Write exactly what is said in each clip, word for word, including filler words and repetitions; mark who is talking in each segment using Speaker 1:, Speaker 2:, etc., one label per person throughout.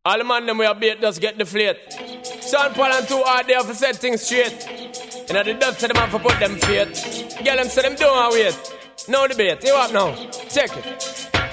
Speaker 1: All the man them we have bait just get deflate. Sean Paul and too hard there for set things straight. You know the dust to them have to put them fate. Girl them say them don't wait. No debate, you up now? Check it.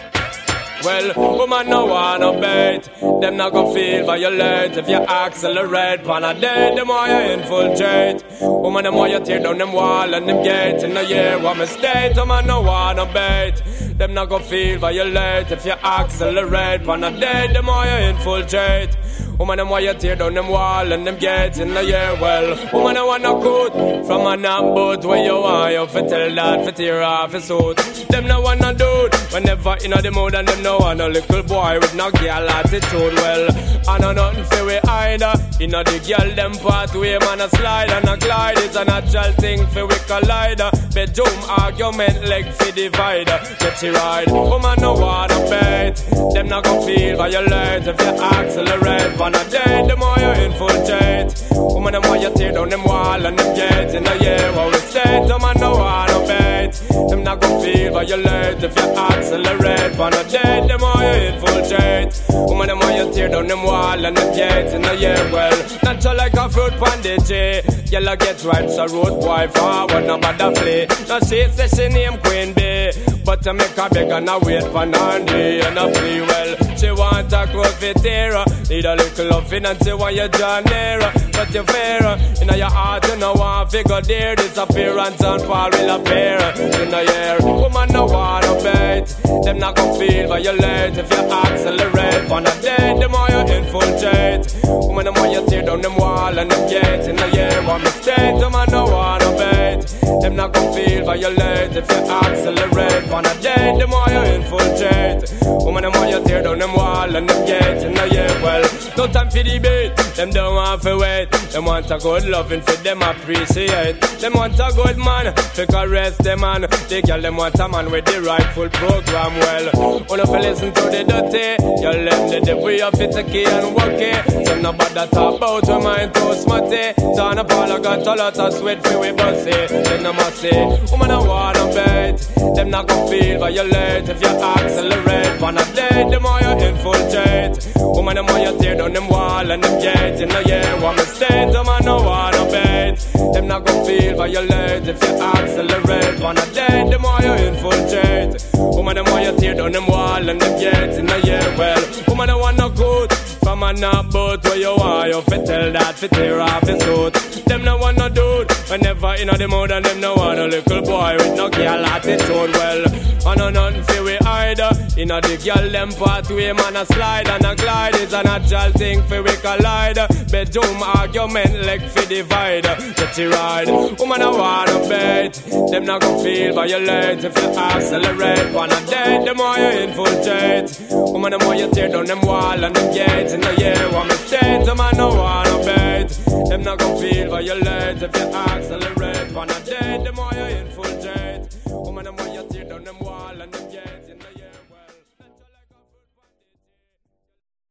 Speaker 1: Well, woman no wanna bait. Them not gon' feel violate if you accelerate. Pan a day, the more you infiltrate. Woman, the more you tear down them wall and them gates. In the year, what mistake? Woman no wanna bait. Them not gon' feel violate if you accelerate. Pan a day, the more you infiltrate. Woman, them why you tear down them wall and them gates in the year. Well, woman, I want no good from a knock boat where you want you fi tell that fi tear off his suit. Them no want no dude whenever in the mood and them no want no little boy with no girl attitude. Well, I know nothing fi we either. You know the girl them pathway man a slide and a glide. It's a natural thing fi we collide. Bedroom argument leg fi divider. Get you ride. Woman no want no bait. Them not gon' feel violate if you accelerate. On a day, the more you infiltrate. Woman, the more you tear down them wall and them gates. In the year, what we say, the man no want no bait. Them not gon' feel violate if you accelerate. On a day, the more you infiltrate. Woman, the more you tear down them wall and them gates. In the year, well, natural like a fruit pandit. Yellow get ripe, so road boy forward, no bother play. No she say she name Queen Bee, but to make her beg and a wait for Nandi and a play well. She want a close fit here, need a little loving and she want you draw nearer. But you fair, in your heart you know want figure there. Disappearance and Paul will appear in the year. Woman no want to bait. Them not gon' feel violate if you accelerate. On a day, the more you infiltrate. Woman the more you tear down them wall and them gates. In the year, one mistake, the man no want to bait. Them not gon' feel violate if you accelerate. On a day, the more you infiltrate. Woman the more you tear down them wall and them gates. In the year, well, no time for debate. Them don't want to wait. Them want a good loving for them appreciate. Them want a good man to caress them man. They girl them want a man with the rightful program. Well, when you listen to the dirty, you left the devil you fit the key and work it. Some nobody talk about your mind too smutty. Turn up all I got a lot of sweat for we bossy. Then them must say, woman I wanna bait. Them not gon' feel violate if you accelerate. On a day, the more you infiltrate. Woman the more you tear down them wall and them gates. In the year, one mistake, the man no wanna bait. Them not gon' feel violate if you accelerate. On a day, the more you infiltrate. Woman the more you tear down them wall and them gates. In the year, well, woman I want no good from a knock boat where you want you fi tell that fi tear off his suit. Them no want no dude whenever in the mood and them no want a little boy with no girl attitude. Well, I know nothing fi we either. In the girl them pathway man a slide and a glide. It's a natural thing fi we collide. Bedroom argument leg fi divide. Get you ride. Woman I wanna bait. Them not gon' feel violate if you accelerate. On a day, the more you infiltrate. Woman the more you tear down them wall and them gates. In the year, one mistake, the man no wanna bait. Them not gon' feel violate if you accelerate. On a day, the more